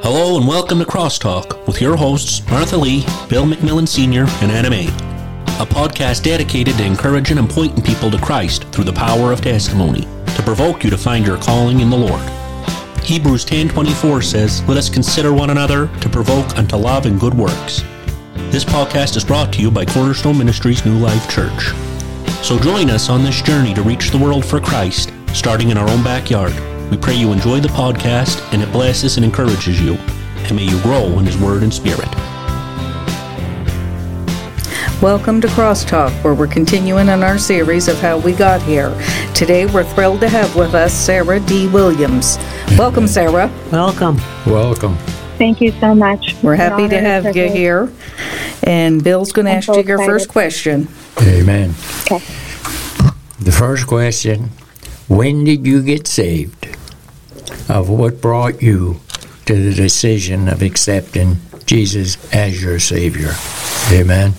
Hello and welcome to Crosstalk with your hosts Martha Lee, Bill McMillan Sr., and Anna May, a podcast dedicated to encouraging and pointing people to Christ through the power of testimony, to provoke you to find your calling in the Lord. Hebrews 10:24 says, "Let us consider one another to provoke unto love and good works." This podcast is brought to you by Cornerstone Ministries New Life Church. So join us on this journey to reach the world for Christ, starting in our own backyard. We pray you enjoy the podcast and it blesses and encourages you. And may you grow in His Word and Spirit. Welcome to Crosstalk, where we're continuing in our series of how we got here. Today we're thrilled to have with us Sarah D. Williams. Welcome, Sarah. Welcome. Thank you so much. We're happy to have you here. And Bill's going to ask you your first question. Amen. Okay. The first question, when did you get saved? Of what brought you to the decision of accepting Jesus as your Savior? Amen.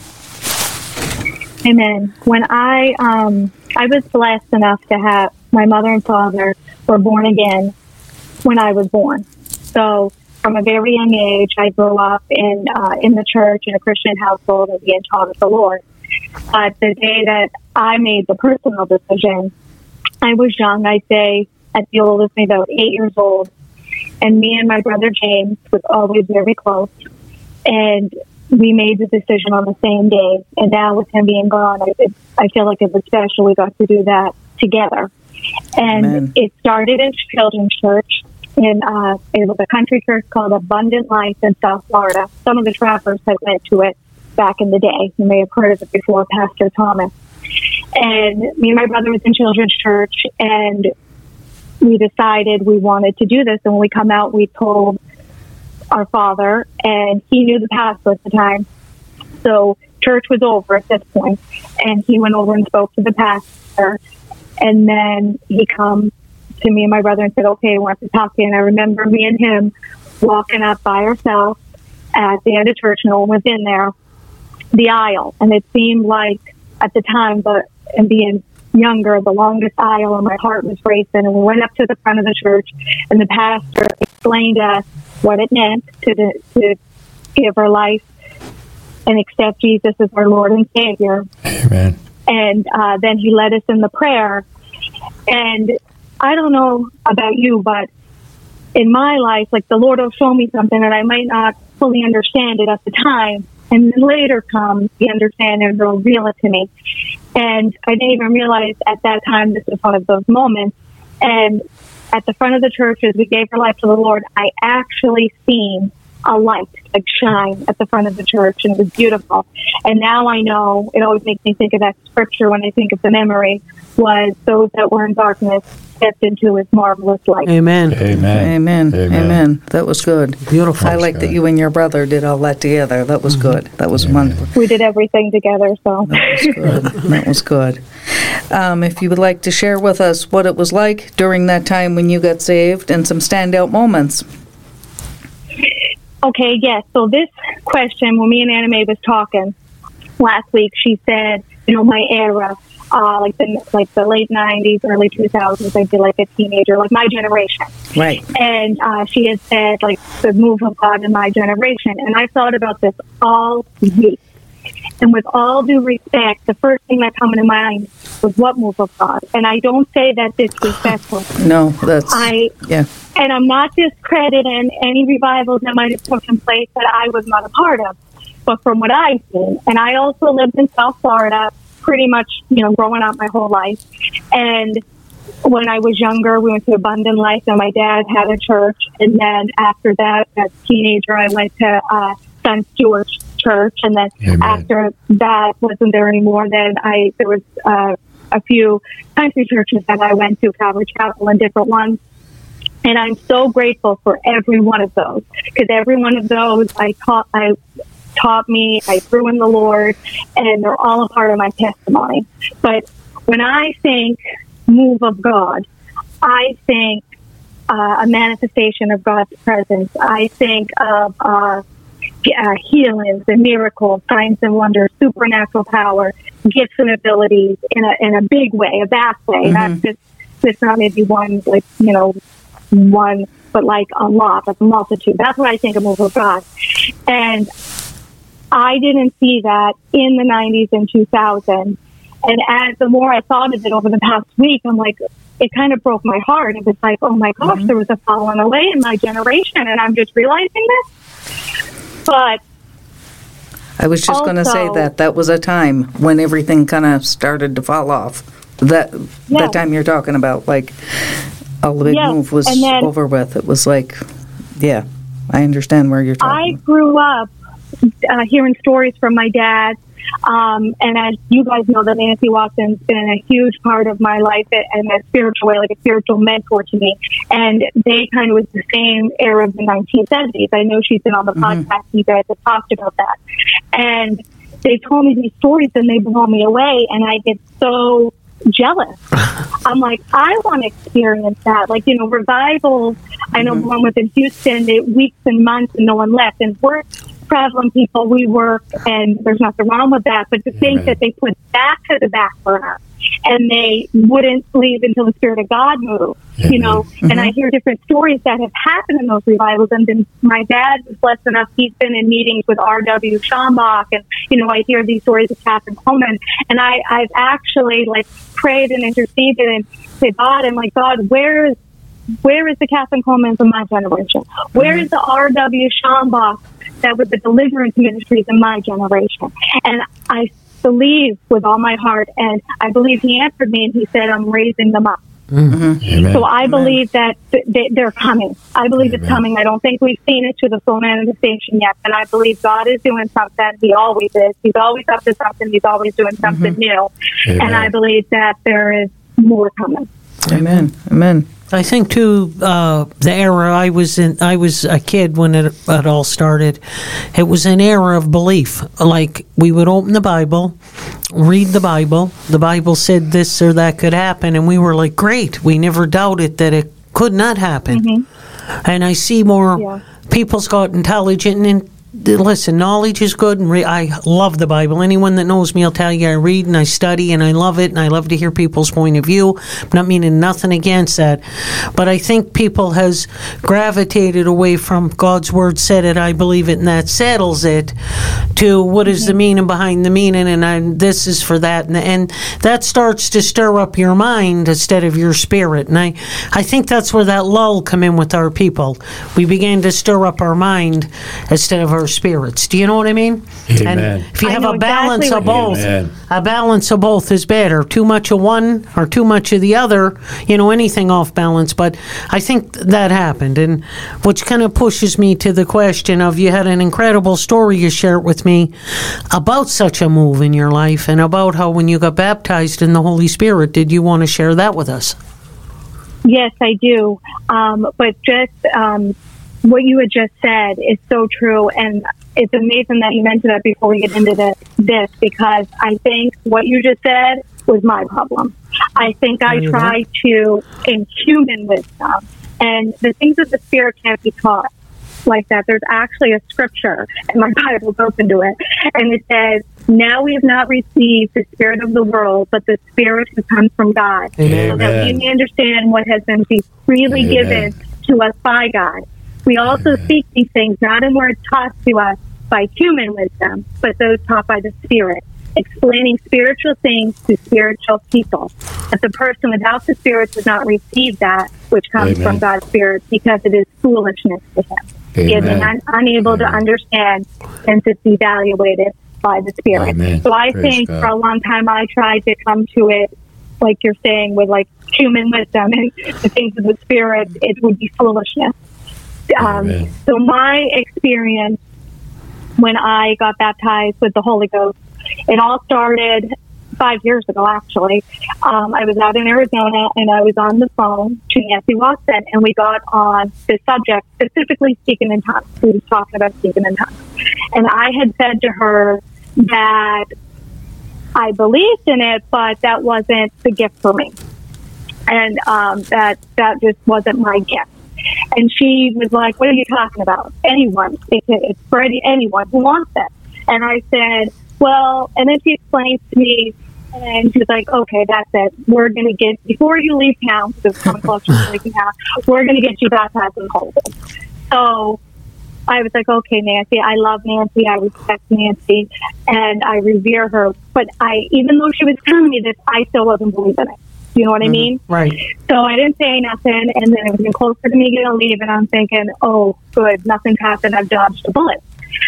Amen. When I was blessed enough to have my mother and father were born again when I was born. So from a very young age, I grew up in the church in a Christian household and being taught of the Lord. But the day that I made the personal decision, I was young. I'd say at the oldest, maybe about 8 years old. And me and my brother James was always very close. And we made the decision on the same day. And now with him being gone, I feel like it was special. We got to do that together. And Amen. It started in children's church. And it was a country church called Abundant Life in South Florida. Some of the travelers had went to it back in the day. You may have heard of it before, Pastor Thomas. And me and my brother was in children's church, and we decided we wanted to do this. And when we come out, we told our father, and he knew the pastor at the time. So church was over at this point, and he went over and spoke to the pastor. And then he come to me and my brother and said, "Okay, I want to talk to you." And I remember me and him walking up by ourselves at the end of church. No one was in there, the aisle. And it seemed like at the time, and being younger, the longest aisle, and my heart was racing. And we went up to the front of the church, and the pastor explained to us what it meant to give our life and accept Jesus as our Lord and Savior. Amen. And then he led us in the prayer. And I don't know about you, but in my life, like, the Lord will show me something and I might not fully understand it at the time. And then later comes the understanding and will reveal it to me. And I didn't even realize at that time this was one of those moments. And at the front of the church, as we gave our life to the Lord, I actually seen a light like shine at the front of the church, and it was beautiful. And now I know, it always makes me think of that scripture when I think of the memory, was those that were in darkness stepped into His marvelous light. Amen. Amen. That was good. Beautiful. I like that you and your brother did all that together. That was good. That was wonderful. We did everything together, so. That was good. That was good. If you would like to share with us what it was like during that time when you got saved and some standout moments. Okay, yes. So this question, when me and Anna Mae was talking last week, she said, my era, like the late 90s, early 2000s, I'd be like a teenager, like my generation. Right. And she had said, like, the move of God in my generation. And I thought about this all week. And with all due respect, the first thing that came to mind was what move of God. And I don't say that disrespectful. No, that's... yeah. And I'm not discrediting any revivals that might have taken place that I was not a part of. But from what I've seen, and I also lived in South Florida pretty much, growing up my whole life. And when I was younger, we went to Abundant Life, and my dad had a church. And then after that, as a teenager, I went to St. Stewart's Church. And then after that wasn't there anymore, then there was a few country churches that I went to, Calvary Chapel and different ones. And I'm so grateful for every one of those, because every one of those taught me, I grew in the Lord, and they're all a part of my testimony. But when I think move of God, I think a manifestation of God's presence. I think of healings and miracles, signs and wonders, supernatural power, gifts and abilities in a big way, a vast way. Not just not maybe one, like, one, but like a lot, like a multitude. That's what I think a move of God. And I didn't see that in the 90s and 2000s. And as the more I thought of it over the past week, I'm like, it kind of broke my heart. It was like, oh my gosh, there was a falling away in my generation, and I'm just realizing this. But I was just going to say that was a time when everything kind of started to fall off. That time you're talking about, like, all the big move was over with. It was like, yeah, I understand where you're talking. I grew up hearing stories from my dad. And as you guys know, that Nancy Watson's been a huge part of my life in a spiritual way, like a spiritual mentor to me. And they kind of was the same era of the 1970s. I know she's been on the podcast. You guys have talked about that. And they told me these stories and they blow me away. And I get so jealous. I'm like, I want to experience that. Like, you know, revivals. I know one was in Houston, weeks and months and no one left. And we're traveling people, we work, and there's nothing wrong with that, but to think that they put that to the back burner and they wouldn't leave until the Spirit of God moved, you know. And I hear different stories that have happened in those revivals, and then my dad was blessed enough, he's been in meetings with R.W. Schambach, and, you know, I hear these stories of Catherine Coleman, and I've actually, like, prayed and interceded and said, God, I'm like, God, where is the Catherine Coleman of my generation? Where is the R.W. Schambach that with the deliverance ministries in my generation? And I believe with all my heart, and I believe he answered me and he said, I'm raising them up. So I believe that they're coming. I believe it's coming. I don't think we've seen it to the full manifestation yet, and I believe God is doing something. He always is. He's always up to something. He's always doing something new. And I believe that there is more coming. Amen. Amen. I think too, the era I was in, I was a kid when it all started. It was an era of belief. Like, we would open the Bible, read the Bible. The Bible said this or that could happen, and we were like, great. We never doubted that it could not happen. And I see more people's got intelligent and listen, knowledge is good, and I love the Bible. Anyone that knows me, I'll tell you, I read and I study and I love it, and I love to hear people's point of view. I'm not meaning nothing against that, but I think people has gravitated away from God's word said it, I believe it, and that settles it, to what is the meaning behind the meaning, and this is for that, and that starts to stir up your mind instead of your spirit. And I think that's where that lull come in with our people. We began to stir up our mind instead of our spirits. Do you know what I mean? Amen. And if you have a balance of both, a balance of both is better. Too much of one or too much of the other, you know, anything off balance. But I think that happened, and which kind of pushes me to the question of, you had an incredible story you shared with me about such a move in your life, and about how when you got baptized in the Holy Spirit, did you want to share that with us? Yes, I do. But just what you had just said is so true, and it's amazing that you mentioned that before we get into this, because I think what you just said was my problem. I think I tried to, in human wisdom, and the things of the Spirit can't be taught like that. There's actually a scripture, and my Bible's open to it, and it says, now we have not received the spirit of the world, but the Spirit who comes from God, so that we may understand what has been freely given to us by God. We also speak these things not in words taught to us by human wisdom, but those taught by the Spirit, explaining spiritual things to spiritual people. But the person without the Spirit does not receive that which comes from God's Spirit, because it is foolishness to him. He is unable to understand, and to be evaluated by the Spirit. So I think for a long time I tried to come to it, like you're saying, with like human wisdom and the things of the Spirit. It would be foolishness. So my experience when I got baptized with the Holy Ghost, it all started 5 years ago, actually. I was out in Arizona, and I was on the phone to Nancy Watson, and we got on this subject, specifically speaking in tongues. We were talking about speaking in tongues. And I had said to her that I believed in it, but that wasn't the gift for me. And that just wasn't my gift. And she was like, what are you talking about? Anyone. It's for anyone who wants it. And I said, well, and then she explained to me And she was like, okay, that's it. We're going to get, before you leave town, because it's coming close to leaving town, we're going to get you baptized in the Holy Ghost. So I was like, okay, Nancy, I love Nancy, I respect Nancy, and I revere her. But even though she was telling me this, I still wasn't believing it. You know what I mean? Right. So I didn't say nothing, and then it was getting closer to me going to leave, and I'm thinking, oh, good, nothing's happened, I've dodged a bullet.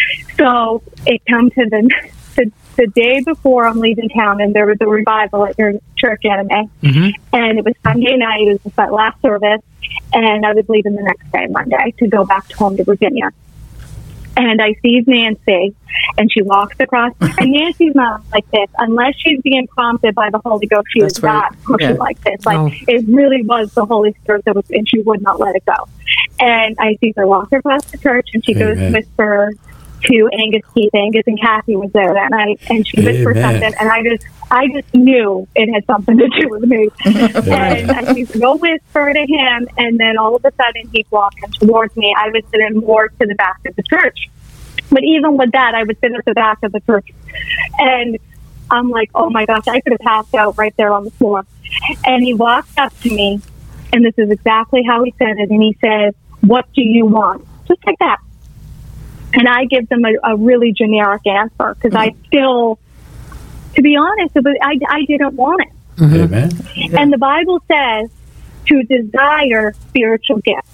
So it come to the day before I'm leaving town, and there was a revival at your church, Anime. And it was Sunday night. It was that last service, and I was leaving the next day, Monday, to go back home to Virginia. And I see Nancy, and she walks across. And Nancy's not like this. Unless she's being prompted by the Holy Ghost, she is not pushing like this. Like, it really was the Holy Spirit that was, and she would not let it go. And I see her walk across the church, and she goes to whisper to Angus Keith. Angus and Kathy was there that night, and she whispered something, and I just knew it had something to do with me. And I used to go whisper to him, and then all of a sudden he's walking towards me. I was sitting more to the back of the church. But even with that, I would sit at the back of the church. And I'm like, oh my gosh, I could have passed out right there on the floor. And he walked up to me, and this is exactly how he said it. And he says, what do you want? Just like that. And I give them a really generic answer, because I still, to be honest, I didn't want it. Amen. And the Bible says to desire spiritual gifts.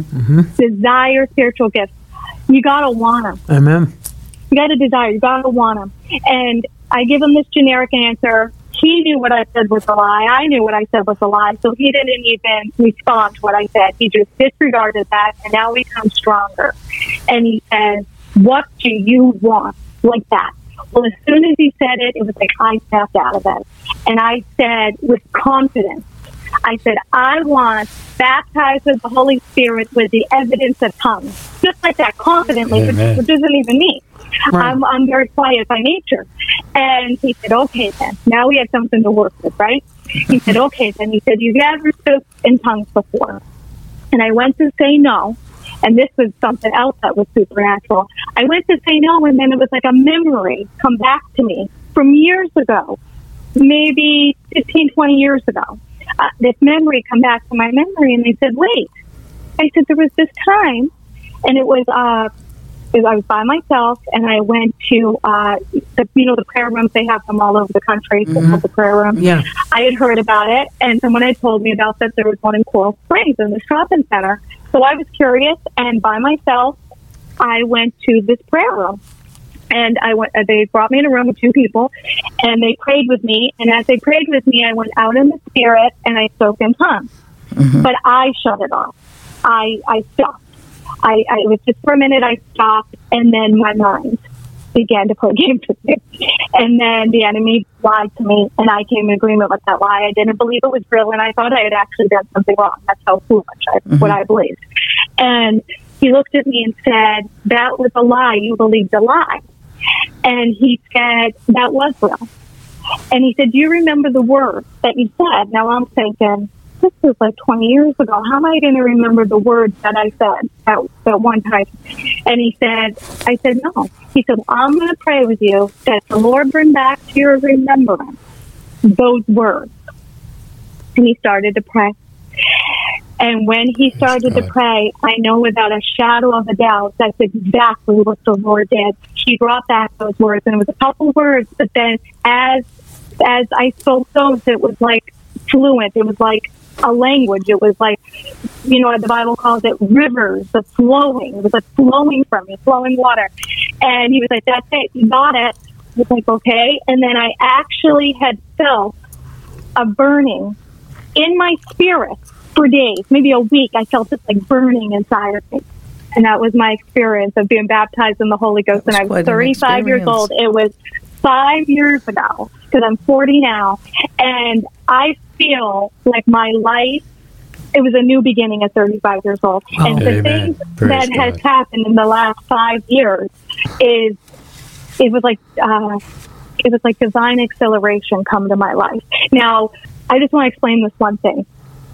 Desire spiritual gifts. You got to want them. Amen. You got to desire. You got to want them. And I give him this generic answer. He knew what I said was a lie. I knew what I said was a lie. So he didn't even respond to what I said. He just disregarded that, and now he comes stronger. And he says, what do you want? Like that. Well, as soon as he said it, it was like I stepped out of it. And I said with confidence, I said, I want baptized with the Holy Spirit with the evidence of tongues. Just like that, confidently, which isn't even me. Right. I'm very quiet by nature. And he said, okay, then. Now we have something to work with, right? He said, okay, then. He said, you've never spoken in tongues before. And I went to say no. And this was something else that was supernatural. I went to say no, and then it was like a memory come back to me from years ago, maybe 15, 20 years ago. This memory come back to my memory, and they said, wait. I said, there was this time, and it was, I was by myself, and I went to, the prayer rooms, they have them all over the country, the prayer room. Yeah. I had heard about it, and someone had told me about that there was one in Coral Springs in the shopping center. So I was curious, and by myself, I went to this prayer room. And they brought me in a room with two people, and they prayed with me. And as they prayed with me, I went out in the spirit, and I spoke in tongues. But I shut it off. I stopped. I was just for a minute, I stopped, and then my mind began to play games with me. And then the enemy lied to me, and I came in agreement with that lie. I didn't believe it was real, and I thought I had actually done something wrong. That's how foolish what I believed. And he looked at me and said, that was a lie. You believed a lie. And he said, that was real. And he said, do you remember the words that you said? Now I'm thinking, this was like 20 years ago. How am I going to remember the words that I said that one time? And he said, I said, no. He said, I'm going to pray with you that the Lord bring back to your remembrance those words. And he started to pray. And when he started to pray, I know without a shadow of a doubt that's exactly what the Lord did. He brought back those words, and it was a couple words, but then as I spoke those, it was like fluent. It was like a language. It was like, the Bible calls it rivers, the flowing. It was like flowing from me, flowing water. And he was like, that's it, you got it. I was like, okay. And then I actually had felt a burning in my spirit for days, maybe a week. I felt this like burning inside of me. And that was my experience of being baptized in the Holy Ghost. And I was 35 years old. It was 5 years ago, because I'm 40 now. And I feel like my life, it was a new beginning at 35 years old. Oh, and the things that has happened in the last 5 years it was like divine acceleration come to my life. Now, I just want to explain this one thing.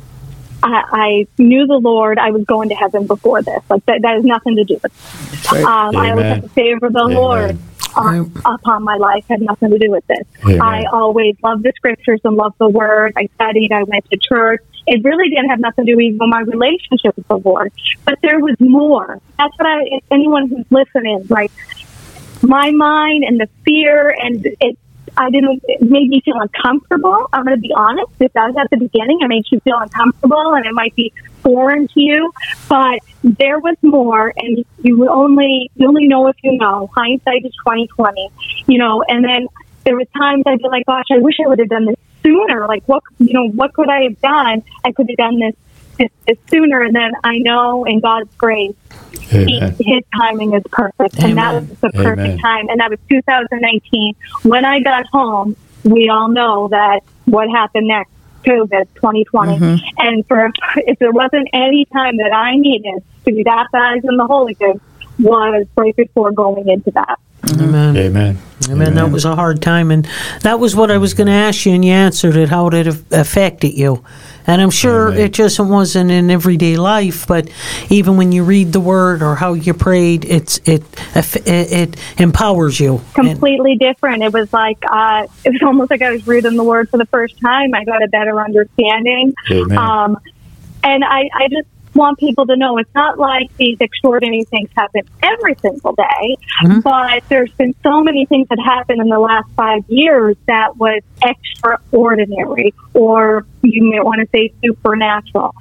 I knew the Lord. I was going to heaven before this. Like that has nothing to do with it. Right. I always have to favor the Lord. upon my life had nothing to do with this. Amen. I always loved the scriptures and loved the word. I studied. I went to church. It really didn't have nothing to do with my relationship with the Lord. But there was more. That's what anyone who's listening, like, my mind and the fear and it made me feel uncomfortable. I'm going to be honest. If that was at the beginning, it made you feel uncomfortable and it might be foreign to you. But there was more, and you only know if you know. Hindsight is 20/20, And then there were times I'd be like, "Gosh, I wish I would have done this sooner. Like, what could I have done? I could have done this sooner." And then I know in God's grace, His timing is perfect. Amen. And that was the perfect Amen. time. And that was 2019. When I got home, we all know that what happened next, COVID 2020. And if there wasn't any time that I needed to be baptized in the Holy Ghost, was right before going into that. Amen. Amen. Amen. That was a hard time, and that was what I was going to ask you, and you answered it. How did it affected you? And I'm sure it just wasn't in everyday life, but even when you read the Word or how you prayed, it empowers you. Completely different. It was like it was almost like I was reading the Word for the first time. I got a better understanding. Amen. And I just want people to know it's not like these extraordinary things happen every single day, but there's been so many things that happened in the last 5 years that was extraordinary, or you may want to say supernatural.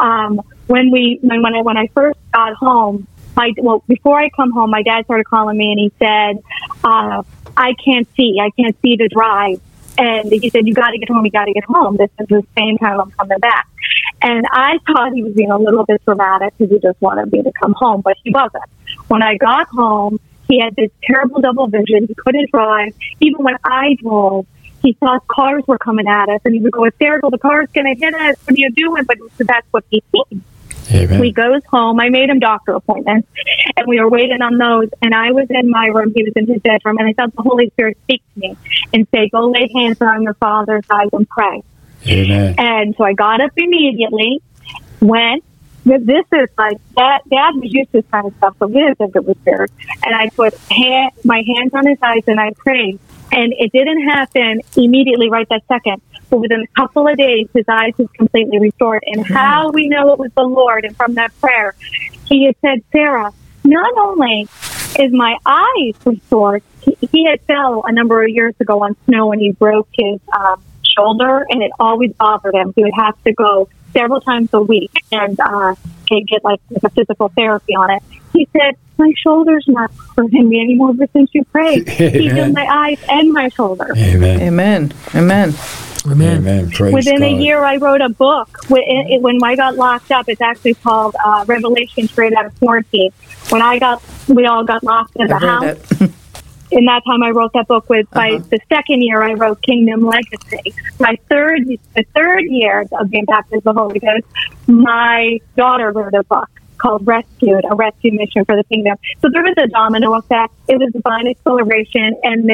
When I first got home, before I come home, my dad started calling me and he said, I can't see to drive. And he said, you got to get home. This is the same time I'm coming back. And I thought he was being a little bit dramatic because he just wanted me to come home, but he wasn't. When I got home, he had this terrible double vision. He couldn't drive. Even when I drove, he thought cars were coming at us, and he would go, hysterical, the car's going to hit us. What are you doing? But that's what he sees. Amen. He goes home. I made him doctor appointments, and we were waiting on those. And I was in my room. He was in his bedroom, and I felt the Holy Spirit speak to me and say, go lay hands on your father's eyes and pray. Amen. And so I got up immediately, went. This is like, Dad was used to this kind of stuff, so he didn't think it was weird. And I put my hands on his eyes, and I prayed. And it didn't happen immediately right that second. But within a couple of days, his eyes was completely restored. And how we know it was the Lord, and from that prayer, he had said, Sarah, not only is my eyes restored, he had fell a number of years ago on snow, and he broke his shoulder, and it always bothered him. He would have to go several times a week and get like a physical therapy on it. He said, my shoulder's not hurting me anymore ever since you prayed. He healed my eyes and my shoulder. Amen. Amen. Amen. Amen. Amen. Praise Within God. a year, I wrote a book. When I got locked up, it's actually called Revelation Straight Out of Quarantine. We all got locked in the house. In that time, I wrote that book. By the second year, I wrote Kingdom Legacy. The third year of being baptized with the Holy Ghost, my daughter wrote a book called Rescued, a rescue mission for the kingdom. So there was a domino effect. It was divine acceleration, and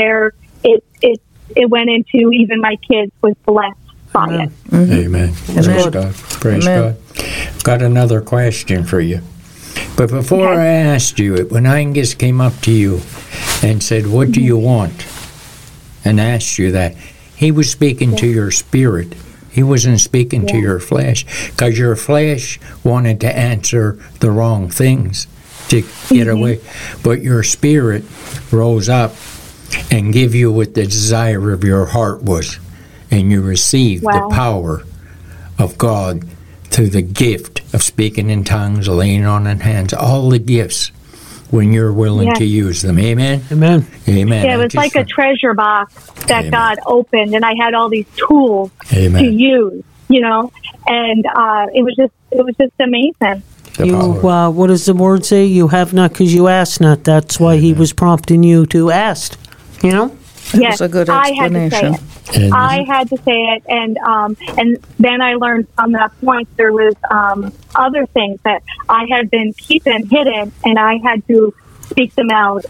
it went into even my kids was blessed by it. Amen. Praise God. Praise God. I've got another question for you. But before I asked you it, when Angus came up to you and said, what do you want? And asked you that, he was speaking to your spirit. He wasn't speaking to your flesh, because your flesh wanted to answer the wrong things to get away. But your spirit rose up and give you what the desire of your heart was. And you received the power of God through the gift of speaking in tongues, laying on hands, all the gifts when you're willing to use them. Amen? Amen. Amen. Yeah, it was like a treasure box that God opened, and I had all these tools to use, and it was just amazing. What does the word say? You have not because you ask not. That's why he was prompting you to ask, Yes, a good explanation. I had to say it, and then I learned from that point there was other things that I had been keeping hidden, and I had to speak them out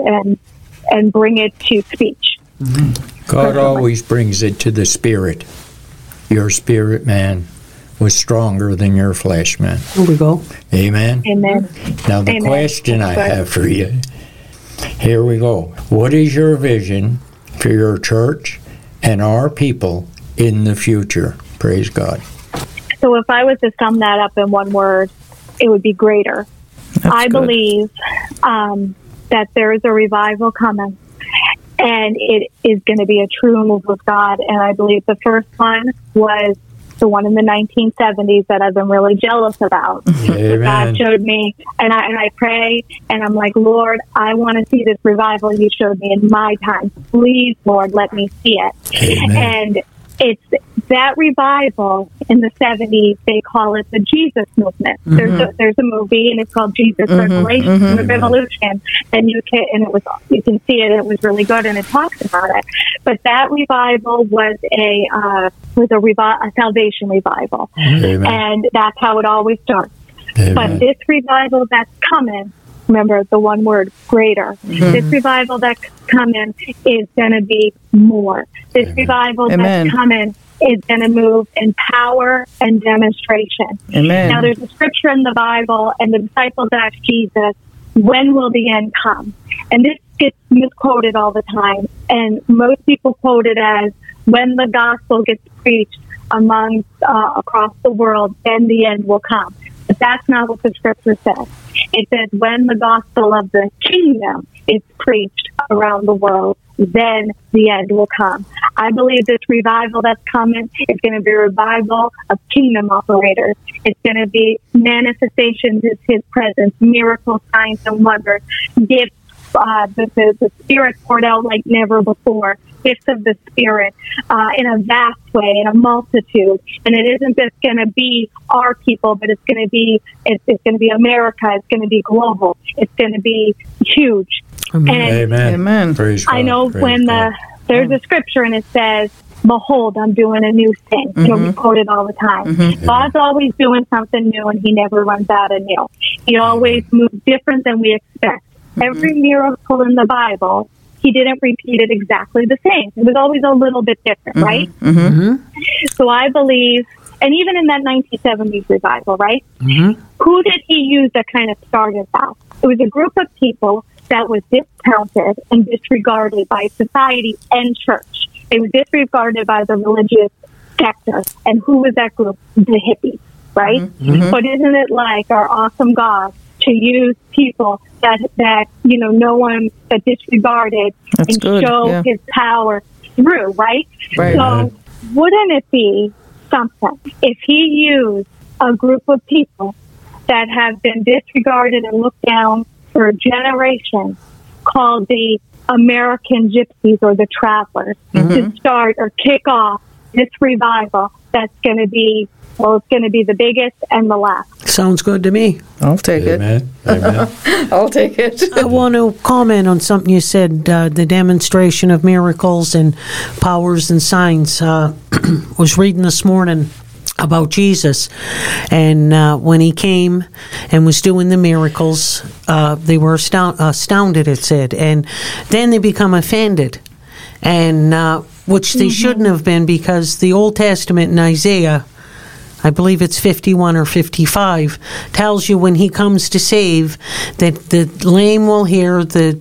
and bring it to speech. God always brings it to the spirit. Your spirit, man, was stronger than your flesh, man. Here we go. Amen? Amen. Now the question I have for you, Here we go. What is your vision for your church and our people in the future? Praise God. So if I was to sum that up in one word, it would be greater. I believe that there is a revival coming, and it is going to be a true move of God. And I believe the first one was the one in the 1970s that I've been really jealous about. God showed me, and I pray, and I'm like, Lord, I want to see this revival you showed me in my time. Please, Lord, let me see it. Amen. And it's that revival in the 70s. They call it the Jesus movement. Mm-hmm. There's a movie, and it's called Jesus Revolution, and you can see it. It was really good, and it talks about it. But that revival was a salvation revival, and that's how it always starts. Amen. But this revival that's coming, remember the one word, greater. Mm-hmm. This revival that's coming is going to be more. This revival that's coming is going to move in power and demonstration. Amen. Now, there's a scripture in the Bible, and the disciples asked Jesus, when will the end come? And this gets misquoted all the time, and most people quote it as, when the gospel gets preached across the world, then the end will come. But that's not what the scripture says. It says when the gospel of the kingdom is preached around the world, then the end will come. I believe this revival that's coming is going to be a revival of kingdom operators. It's going to be manifestations of his presence, miracles, signs, and wonders, gifts, the Spirit poured out like never before, gifts of the Spirit in a vast way, in a multitude. And it isn't just going to be our people, but it's going to be America. It's going to be global. It's going to be huge. Amen. Amen. Praise God. I know there's a scripture and it says, behold, I'm doing a new thing. Mm-hmm. You know, we quote it all the time. Mm-hmm. God's always doing something new, and he never runs out of new. He always moves different than we expect. Mm-hmm. Every miracle in the Bible, he didn't repeat it exactly the same. It was always a little bit different, mm-hmm. right? Mm-hmm. So I believe, and even in that 1970s revival, right? Mm-hmm. Who did he use that kind of started that? It was a group of people that was discounted and disregarded by society and church. It was disregarded by the religious sector. And who was that group? The hippies, right? Mm-hmm. But isn't it like our awesome God to use people that no one that disregarded and show his power through, right? So wouldn't it be something if he used a group of people that have been disregarded and looked down for a generation, called the American Gypsies or the Travelers, to start or kick off this revival that's going to be, it's going to be the biggest and the last. Sounds good to me. I'll take it. Amen. I'll take it. I want to comment on something you said, the demonstration of miracles and powers and signs. Was reading this morning about Jesus, and when he came and was doing the miracles, they were astounded, it said, and then they become offended, and which they shouldn't have been, because the Old Testament in Isaiah, I believe it's 51 or 55, tells you when he comes to save that the lame will hear, the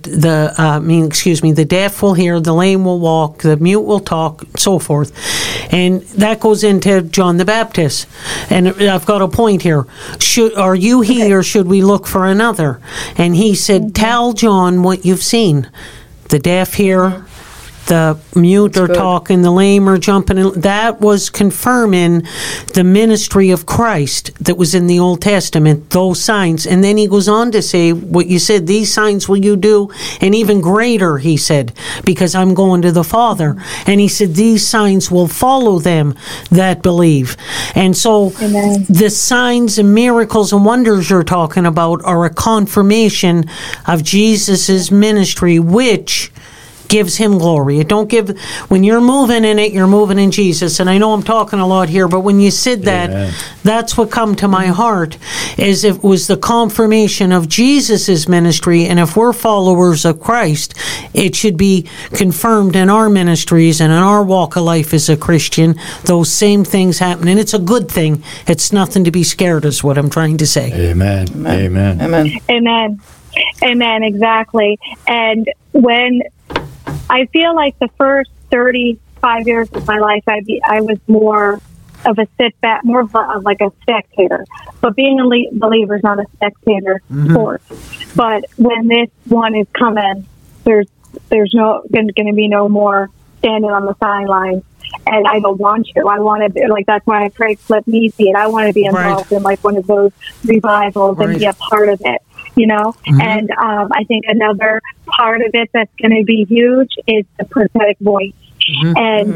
deaf will hear, the lame will walk, the mute will talk, so forth. And that goes into John the Baptist. And I've got a point here. Are you he, or should we look for another? And he said, tell John what you've seen. The deaf hear, the mute are talking, the lame are jumping. That was confirming the ministry of Christ that was in the Old Testament, those signs. And then he goes on to say what you said, these signs will you do, and even greater, he said, because I'm going to the Father. And he said, these signs will follow them that believe. And so the signs and miracles and wonders you're talking about are a confirmation of Jesus's ministry, which gives him glory. It don't give, when you're moving in it, you're moving in Jesus. And I know I'm talking a lot here, but when you said that, that's what come to my heart, is it was the confirmation of Jesus's ministry. And if we're followers of Christ, it should be confirmed in our ministries and in our walk of life as a Christian. Those same things happen, and it's a good thing. It's nothing to be scared, is what I'm trying to say. Amen. Amen. Amen. Amen. Amen, exactly. And when I feel like the first 35 years of my life, I was more of a sit-back, more of like a spectator. But being a believer is not a spectator sport. But when this one is coming, there's no going to be no more standing on the sidelines. And I don't want to. I want to be, like, that's why I pray, let me see it. I want to be involved in like one of those revivals and be a part of it, you know? And I think another part of it that's going to be huge is the prophetic voice. And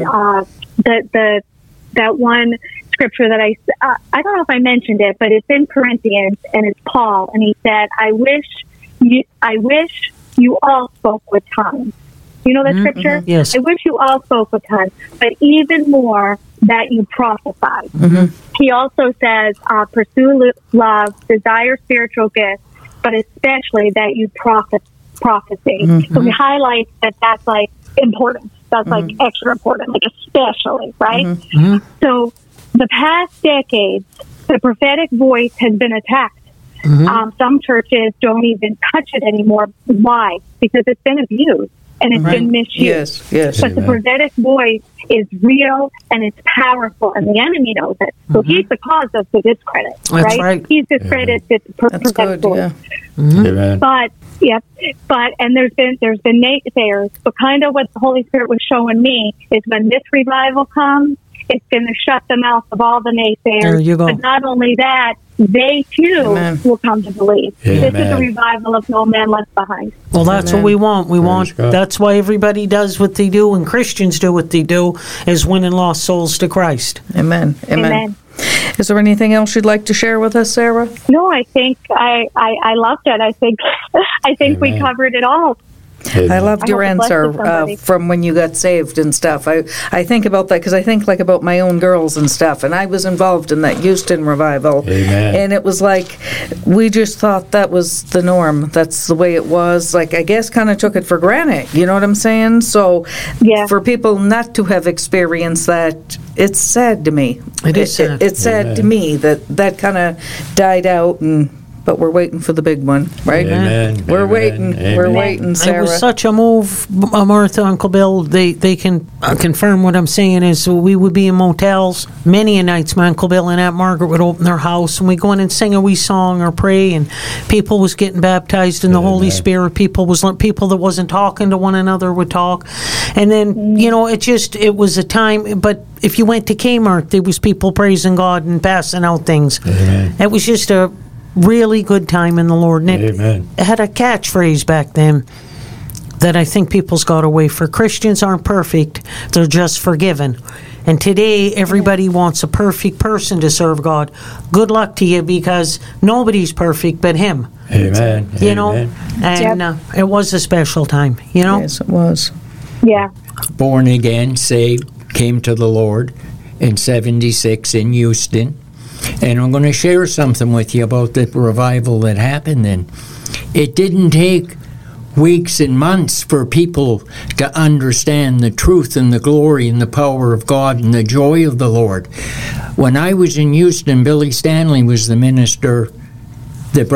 that one scripture that I don't know if I mentioned it, but it's in Corinthians, and it's Paul, and he said, I wish you all spoke with tongues. You know that scripture? Yes. I wish you all spoke with tongues, but even more that you prophesied. He also says, pursue love, desire spiritual gifts, but especially that you prophecy. So he highlights that that's like important. That's like extra important, like especially, right? So the past decades, the prophetic voice has been attacked. Some churches don't even touch it anymore. Why? Because it's been abused and it's been misused. Yes. But the prophetic voice is real and it's powerful, and the enemy knows it. So he's the cause of the discredit, right? He's discredited the prophetic voice. But and there's been naysayers. But kind of what the Holy Spirit was showing me is when this revival comes, it's going to shut the mouth of all the naysayers. There you go. But not only that, they too will come to believe. This is a revival of no man left behind. Well, that's what we want. That's why everybody does what they do, and Christians do what they do, is winning lost souls to Christ. Amen. Is there anything else you'd like to share with us, Sarah? No, I think I loved it. I think we covered it all. I loved your answer from when you got saved and stuff. I think about that because I think like about my own girls and stuff, and I was involved in that Houston revival. And it was like we just thought that was the norm. That's the way it was. Like I guess kind of took it for granted. You know what I'm saying? So for people not to have experienced that, it's sad to me. It is sad. It's sad to me that kind of died out but we're waiting for the big one, right? We're waiting. We're waiting, Sarah. It was such a move, Martha, Uncle Bill. They can confirm what I'm saying is we would be in motels many a nights. My Uncle Bill and Aunt Margaret would open their house, and we go in and sing a wee song or pray, and people was getting baptized in the Holy Spirit. People that wasn't talking to one another would talk, and then it was a time. But if you went to Kmart, there was people praising God and passing out things. It was just a really good time in the Lord. And it had a catchphrase back then that I think people's got away for. Christians aren't perfect, they're just forgiven. And today, everybody wants a perfect person to serve God. Good luck to you, because nobody's perfect but Him. Amen. And it was a special time, Yes, it was. Yeah. Born again, saved, came to the Lord in 76 in Houston. And I'm going to share something with you about the revival that happened then. It didn't take weeks and months for people to understand the truth and the glory and the power of God and the joy of the Lord. When I was in Houston, Billy Stanley was the minister that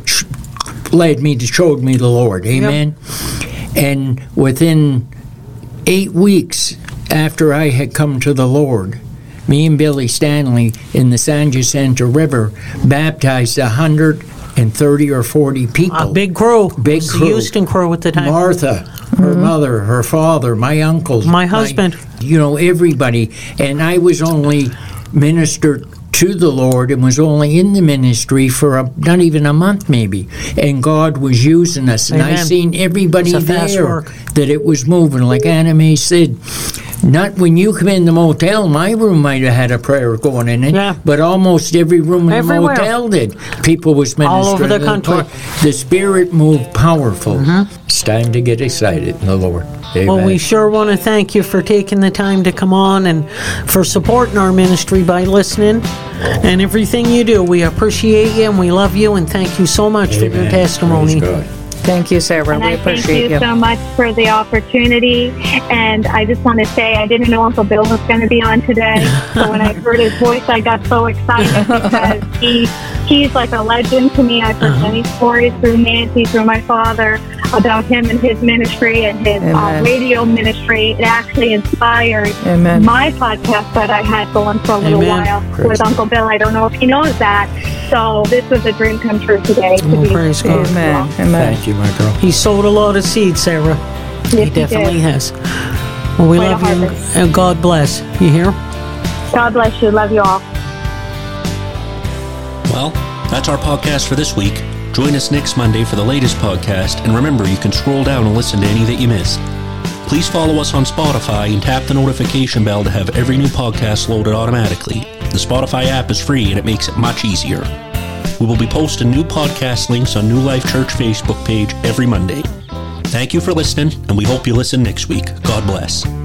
showed me the Lord. Amen? And within 8 weeks after I had come to the Lord, me and Billy Stanley in the San Jacinto River baptized 130 or 40 people. A big crew. Big crew. The Houston crew at the time. Martha, her mother, her father, my uncles. My husband. Everybody. And I was only ministered to the Lord and was only in the ministry for not even a month maybe. And God was using us. And I seen everybody there that it was moving. Like Anna Mae said, not when you come in the motel, my room might have had a prayer going in it, but almost every room in the motel did. People was ministering. All over the country. The Spirit moved powerful. It's time to get excited in the Lord. Amen. Well, we sure want to thank you for taking the time to come on and for supporting our ministry by listening and everything you do. We appreciate you and we love you, and thank you so much for your testimony. Thank you, Sarah. And we appreciate you. Thank you so much for the opportunity. And I just want to say I didn't know Uncle Bill was going to be on today. So when I heard his voice, I got so excited because he he's like a legend to me. I've heard many stories through Nancy, through my father, about him and his ministry and his radio ministry. It actually inspired my podcast that I had going for a little while with Uncle Bill. I don't know if he knows that. So this was a dream come true today. Praise God. Amen. Thank you, my girl. He sowed a lot of seeds, Sarah. Yes, he definitely has. Well, we love you, and God bless. You hear? God bless you. Love you all. Well, that's our podcast for this week. Join us next Monday for the latest podcast, and remember, you can scroll down and listen to any that you missed. Please follow us on Spotify and tap the notification bell to have every new podcast loaded automatically. The Spotify app is free and it makes it much easier. We will be posting new podcast links on New Life Church Facebook page every Monday. Thank you for listening, and we hope you listen next week. God bless.